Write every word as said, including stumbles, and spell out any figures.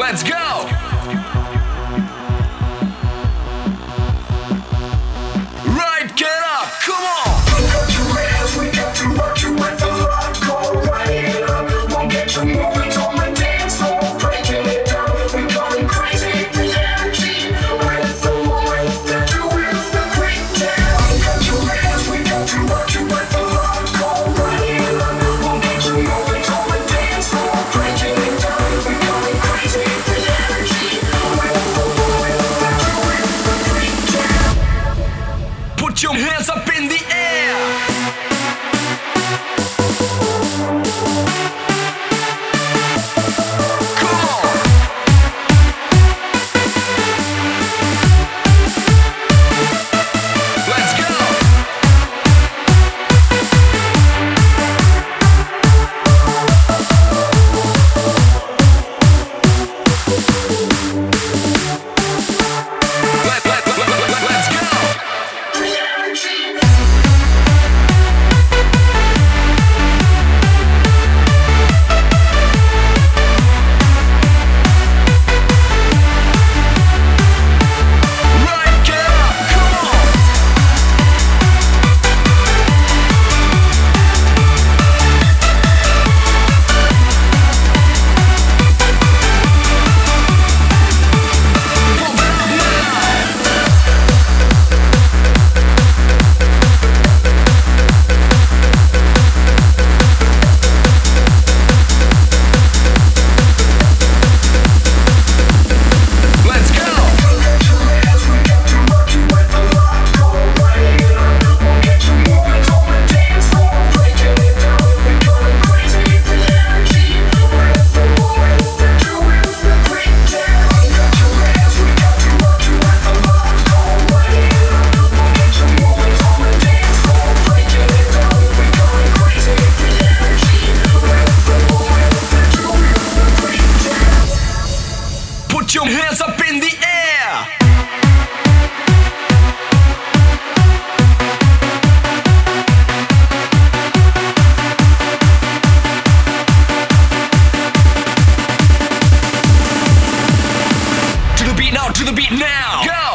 Let's go! Right, get up, come on! Pick up your hands, we got to work you with the rock. Go right it up, we'll get you moving on the dance floor. Breaking it down, we're going crazy. The energy with the voice that you is the great jam. Pick up your hands, we got to work you with the rock. Go right it up, we'll get you moving on the dance floor. Breaking it down, we're going crazy. The energy with the voice that you is the great jam. Put your hands up in the air! Come on! Let's go! Let, let, let, let, let, let's go! The energy. Right, get up, come on! Pump it up now! Let's go! Put your hands up in the air! To the beat now, to the beat now! Go!